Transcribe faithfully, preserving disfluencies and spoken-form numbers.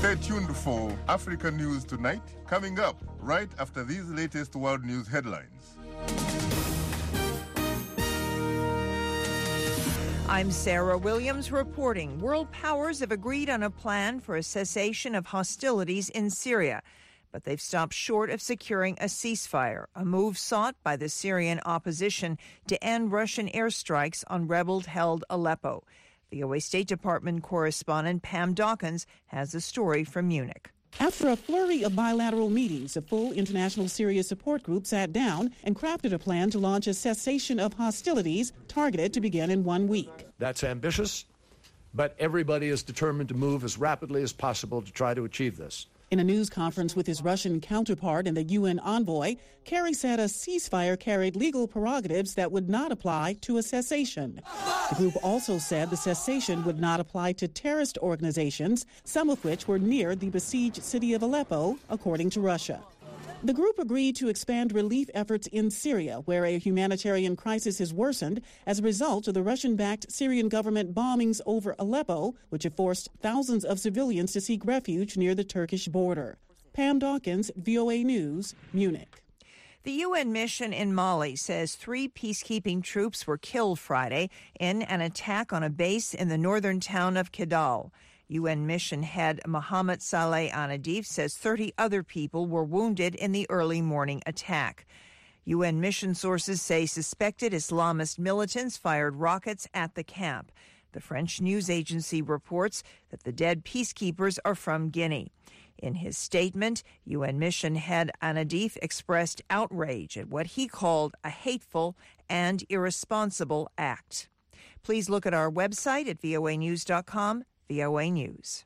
Stay tuned for Africa News Tonight, coming up right after these latest world news headlines. I'm Sarah Williams reporting. World powers have agreed on a plan for a cessation of hostilities in Syria, but they've stopped short of securing a ceasefire, a move sought by the Syrian opposition to end Russian airstrikes on rebel-held Aleppo. V O A State Department correspondent Pam Dawkins has a story from Munich. After a flurry of bilateral meetings, a full international Syria support group sat down and crafted a plan to launch a cessation of hostilities targeted to begin in one week. That's ambitious, but everybody is determined to move as rapidly as possible to try to achieve this. In a news conference with his Russian counterpart and the U N envoy, Kerry said a ceasefire carried legal prerogatives that would not apply to a cessation. The group also said the cessation would not apply to terrorist organizations, some of which were near the besieged city of Aleppo, according to Russia. The group agreed to expand relief efforts in Syria, where a humanitarian crisis has worsened as a result of the Russian-backed Syrian government bombings over Aleppo, which have forced thousands of civilians to seek refuge near the Turkish border. Pam Dawkins, V O A News, Munich. The U N mission in Mali says three peacekeeping troops were killed Friday in an attack on a base in the northern town of Kidal. U N mission head Mohamed Saleh Anadif says thirty other people were wounded in the early morning attack. U N mission sources say suspected Islamist militants fired rockets at the camp. The French news agency reports that the dead peacekeepers are from Guinea. In his statement, U N mission head Anadif expressed outrage at what he called a hateful and irresponsible act. Please look at our website at voa news dot com. V O A News.